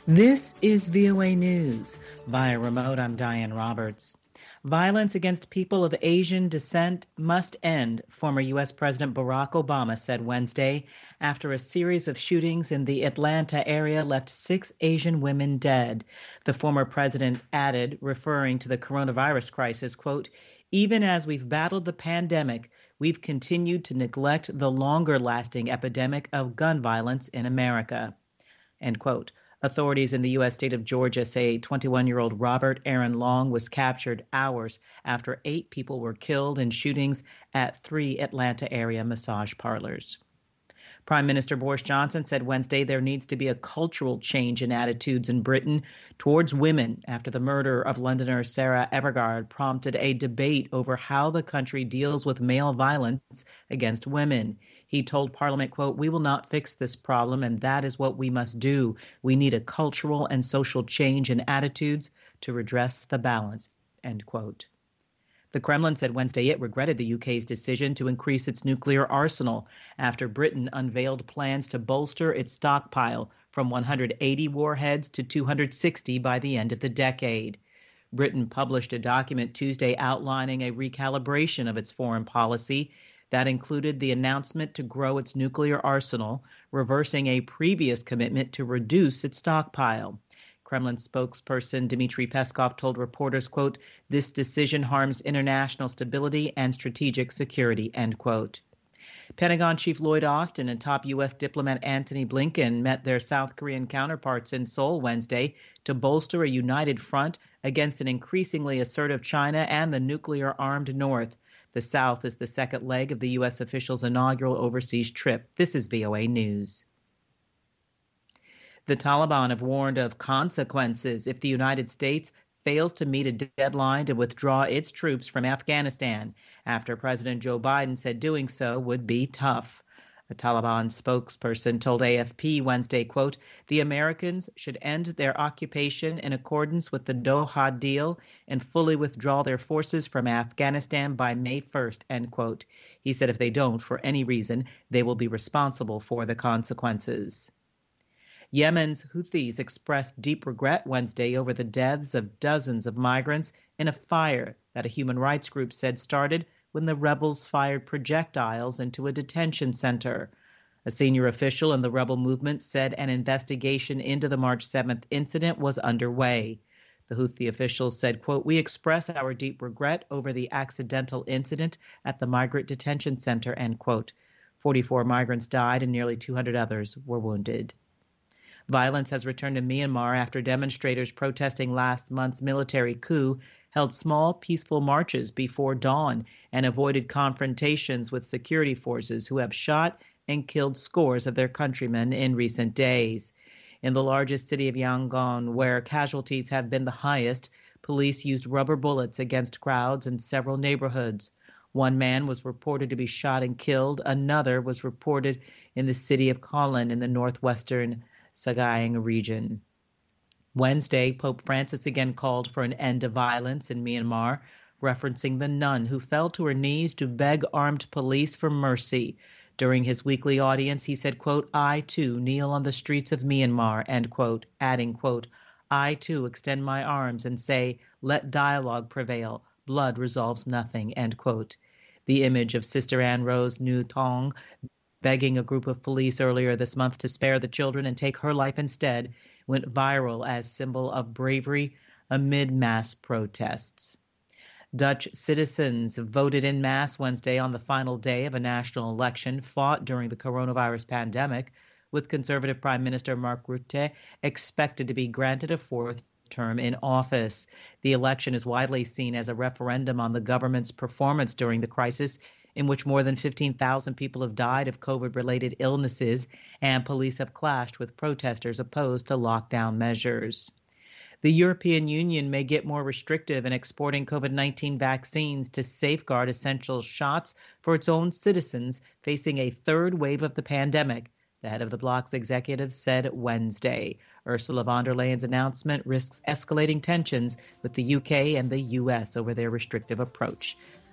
This is VOA News. Via remote, I'm Diane Roberts. Violence against people of Asian descent must end, former U.S. President Barack Obama said Wednesday, after a series of shootings in the Atlanta area left 6 Asian women dead. The former president added, referring to the coronavirus crisis, quote, "Even as we've battled the pandemic, we've continued to neglect the longer-lasting epidemic of gun violence in America," end quote. Authorities in the U.S. state of Georgia say 21-year-old Robert Aaron Long was captured hours after 8 people were killed in shootings at 3 Atlanta area massage parlors. Prime Minister Boris Johnson said Wednesday there needs to be a cultural change in attitudes in Britain towards women after the murder of Londoner Sarah Everard prompted a debate over how the country deals with male violence against women. He told Parliament, quote, "We will not fix this problem, and that is what we must do. We need a cultural and social change in attitudes to redress the balance," end quote. The Kremlin said Wednesday it regretted the UK's decision to increase its nuclear arsenal after Britain unveiled plans to bolster its stockpile from 180 warheads to 260 by the end of the decade. Britain published a document Tuesday outlining a recalibration of its foreign policy that included the announcement to grow its nuclear arsenal, reversing a previous commitment to reduce its stockpile. Kremlin spokesperson Dmitry Peskov told reporters, quote, "This decision harms international stability and strategic security," end quote. Pentagon Chief Lloyd Austin and top U.S. diplomat Antony Blinken met their South Korean counterparts in Seoul Wednesday to bolster a united front against an increasingly assertive China and the nuclear-armed North. The South is the second leg of the U.S. official's inaugural overseas trip. This is VOA News. The Taliban have warned of consequences if the United States fails to meet a deadline to withdraw its troops from Afghanistan, after President Joe Biden said doing so would be tough. A Taliban spokesperson told AFP Wednesday, quote, "The Americans should end their occupation in accordance with the Doha deal and fully withdraw their forces from Afghanistan by May 1st, end quote. He said if they don't, for any reason, they will be responsible for the consequences. Yemen's Houthis expressed deep regret Wednesday over the deaths of dozens of migrants in a fire that a human rights group said started when the rebels fired projectiles into a detention center. A senior official in the rebel movement said an investigation into the March 7th incident was underway. The Houthi officials said, quote, "We express our deep regret over the accidental incident at the migrant detention center," end quote. 44 migrants died and nearly 200 others were wounded. Violence has returned to Myanmar after demonstrators protesting last month's military coup held small, peaceful marches before dawn and avoided confrontations with security forces who have shot and killed scores of their countrymen in recent days. In the largest city of Yangon, where casualties have been the highest, police used rubber bullets against crowds in several neighborhoods. One man was reported to be shot and killed. Another was reported in the city of Kolin in the northwestern Sagaing region. Wednesday, Pope Francis again called for an end to violence in Myanmar, referencing the nun who fell to her knees to beg armed police for mercy. During his weekly audience, he said, quote, "I, too, kneel on the streets of Myanmar," end quote, adding, quote, "I, too, extend my arms and say, let dialogue prevail. Blood resolves nothing," end quote. The image of Sister Anne Rose Nu Thong begging a group of police earlier this month to spare the children and take her life instead went viral as symbol of bravery amid mass protests. Dutch citizens voted en masse Wednesday on the final day of a national election fought during the coronavirus pandemic, with Conservative Prime Minister Mark Rutte expected to be granted a 4th term in office. The election is widely seen as a referendum on the government's performance during the crisis, in which more than 15,000 people have died of COVID-related illnesses, and police have clashed with protesters opposed to lockdown measures. The European Union may get more restrictive in exporting COVID-19 vaccines to safeguard essential shots for its own citizens facing a third wave of the pandemic, the head of the bloc's executive said Wednesday. Ursula von der Leyen's announcement risks escalating tensions with the UK and the US over their restrictive approach.